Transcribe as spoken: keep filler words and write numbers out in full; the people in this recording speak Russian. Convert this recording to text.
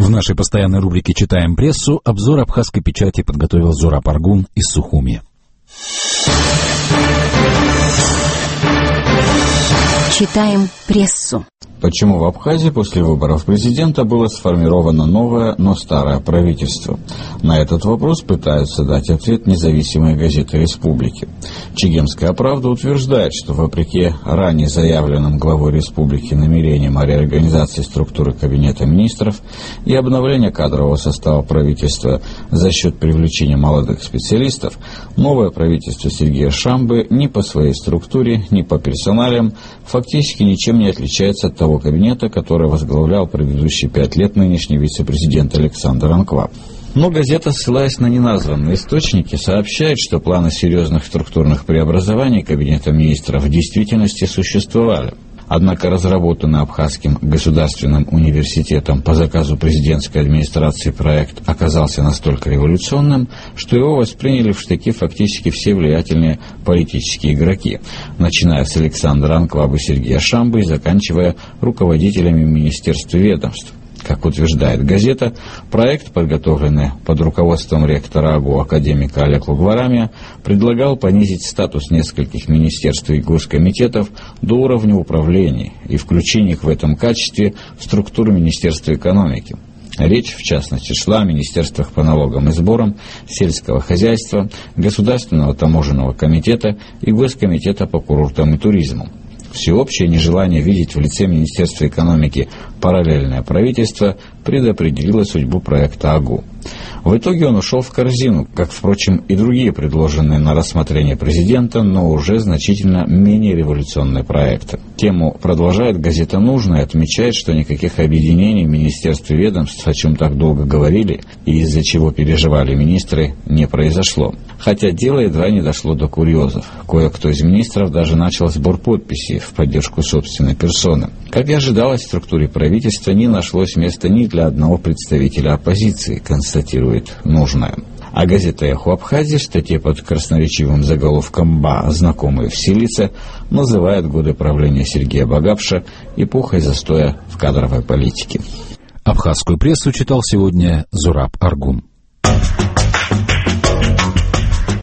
В нашей постоянной рубрике «Читаем прессу» обзор абхазской печати подготовил Зураб Аргун из Сухуми. Читаем прессу. Почему в Абхазии после выборов президента было сформировано новое, но старое правительство? На этот вопрос пытаются дать ответ независимые газеты республики. Чегемская правда утверждает, что вопреки ранее заявленным главой республики намерениям о реорганизации структуры Кабинета министров и обновления кадрового состава правительства за счет привлечения молодых специалистов, новое правительство Сергея Шамбы ни по своей структуре, ни по персоналиям фактически ничем не отличается от того кабинета, который возглавлял предыдущие пять лет нынешний вице-президент Александр Анква. Но газета, ссылаясь на неназванные источники, сообщает, что планы серьезных структурных преобразований Кабинета министров в действительности существовали. Однако разработанный Абхазским государственным университетом по заказу президентской администрации проект оказался настолько революционным, что его восприняли в штыки фактически все влиятельные политические игроки, начиная с Александра Анквабы, Сергея Шамбы и заканчивая руководителями министерств и ведомств. Как утверждает газета, проект, подготовленный под руководством ректора АГУ академика Олега Гварамия, предлагал понизить статус нескольких министерств и госкомитетов до уровня управления и включение их в этом качестве в структуру Министерства экономики. Речь, в частности, шла о министерствах по налогам и сборам, сельского хозяйства, Государственного таможенного комитета и Госкомитета по курортам и туризму. Всеобщее нежелание видеть в лице Министерства экономики параллельное правительство предопределило судьбу проекта АГУ. В итоге он ушел в корзину, как, впрочем, и другие предложенные на рассмотрение президента, но уже значительно менее революционные проекты. Тему продолжает газета «Нужно» и отмечает, что никаких объединений министерств и ведомств, о чем так долго говорили и из-за чего переживали министры, не произошло. Хотя дело едва не дошло до курьезов. Кое-кто из министров даже начал сбор подписей в поддержку собственной персоны. Как и ожидалось, в структуре правительства не нашлось места ни для одного представителя оппозиции, констатирует «Нужное». А газета «Эхо Абхазии» в статье под красноречивым заголовком «Ба. Знакомые все лица» называет годы правления Сергея Багапша эпохой застоя в кадровой политике. Абхазскую прессу читал сегодня Зураб Аргун.